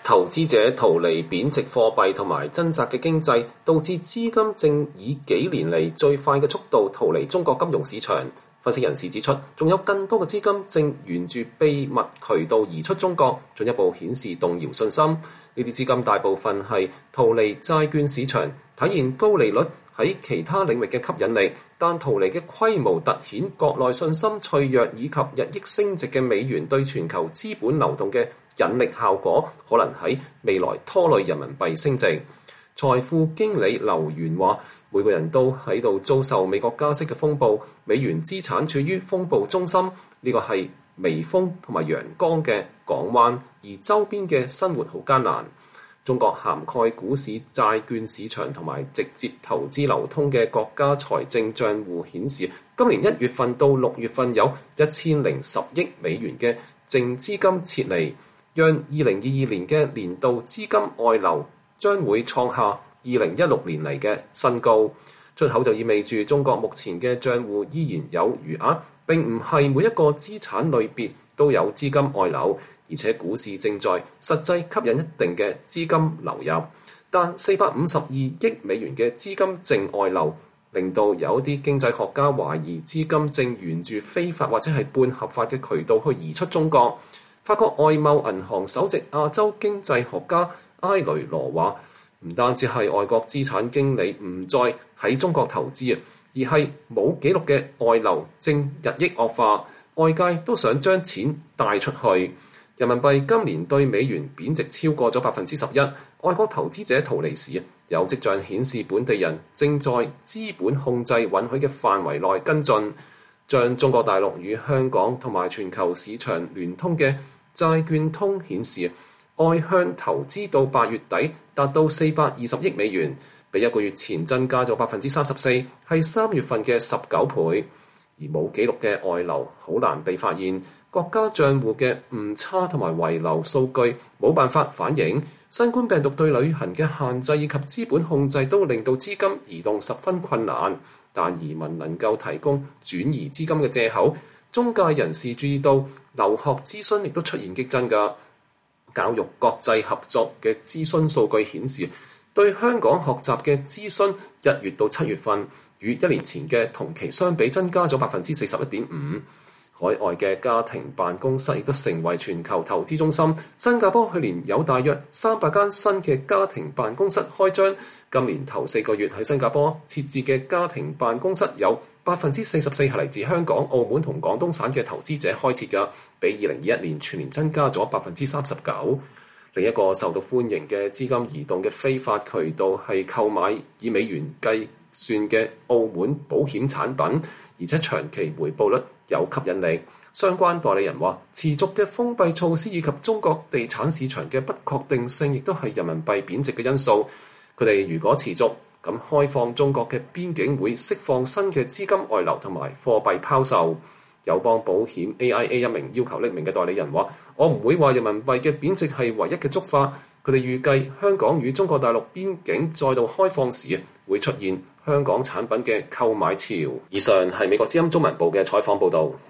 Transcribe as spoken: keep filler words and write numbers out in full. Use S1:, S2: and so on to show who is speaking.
S1: 投資者逃離貶值貨幣同埋掙扎嘅經濟，導致資金正以幾年嚟最快嘅速度逃離中國金融市場。分析人士指出，仲有更多嘅資金正沿住秘密渠道移出中國，進一步顯示動搖信心。呢啲資金大部分係逃離債券市場，體現高利率喺其他領域嘅吸引力，但逃離嘅規模突顯國內信心脆弱以及日益升值嘅美元對全球資本流動嘅引力效果，可能喺未來拖累人民幣升值。財富經理劉源話：每個人都喺度遭受美國加息嘅風暴，美元資產處於風暴中心。呢個係微風同埋陽光嘅港灣，而周邊嘅生活好艱難。中國涵蓋股市、債券市場同埋直接投資流通嘅國家財政帳戶顯示，今年一月份到六月份有一千零十億美元嘅淨資金撤離，讓二零二二年嘅年度資金外流將會創下二零一六年嚟嘅新高。出口就意味住中國目前嘅帳戶依然有餘額，並唔係每一個資產類別都有資金外流，而且股市正在實際吸引一定嘅資金流入。但四百五十二億美元嘅資金淨外流，令到有啲經濟學家懷疑資金正沿住非法或者係半合法嘅渠道去移出中國。法國外貿銀行首席亞洲經濟學家埃雷羅話：唔單止係外國資產經理唔再喺中國投資啊，而係冇記錄嘅外流正日益惡化，外界都想將錢帶出去。人民幣今年對美元貶值超過咗百分之十一，外國投資者逃離時，有跡象顯示本地人正在資本控制允許嘅範圍內跟進，將中國大陸與香港同埋全球市場聯通嘅債券通顯示，外向投資到八月底達到四百二十億美元，比一個月前增加咗百分之三十四，係三月份嘅十九倍。而冇記錄嘅外流好難被發現，國家帳戶嘅誤差同埋遺留數據冇辦法反映。新冠病毒對旅行嘅限制以及資本控制都令到資金移動十分困難，但移民能夠提供轉移資金嘅藉口。中介人士注意到留學諮詢亦都出現激增㗎。教育國際合作嘅諮詢數據顯示，對香港學習嘅諮詢一月到七月份與一年前嘅同期相比增加咗百分之四十一點五。海外嘅家庭辦公室亦都成為全球投資中心。新加坡去年有大約三百間新嘅家庭辦公室開張，今年頭四個月喺新加坡設置嘅家庭辦公室有百分之四十四係嚟自香港、澳門同廣東省嘅投資者開設嘅，比二零二一年全年增加咗百分之三十九。另一個受到歡迎嘅資金移動嘅非法渠道係購買以美元計算嘅澳門保險產品，而且長期回報率有吸引力。相關代理人話，持續嘅封閉措施以及中國地產市場嘅不確定性，亦都係人民幣貶值嘅因素。佢哋如果持續咁開放中國嘅邊境，會釋放新嘅資金外流同埋貨幣拋售。友邦保險 A I A 一名要求匿名嘅代理人話：我唔會話人民幣嘅貶值係唯一嘅觸發。佢哋預計香港與中國大陸邊境再度開放時，會出現香港產品嘅購買潮。以上係美國之音中文部嘅採訪報導。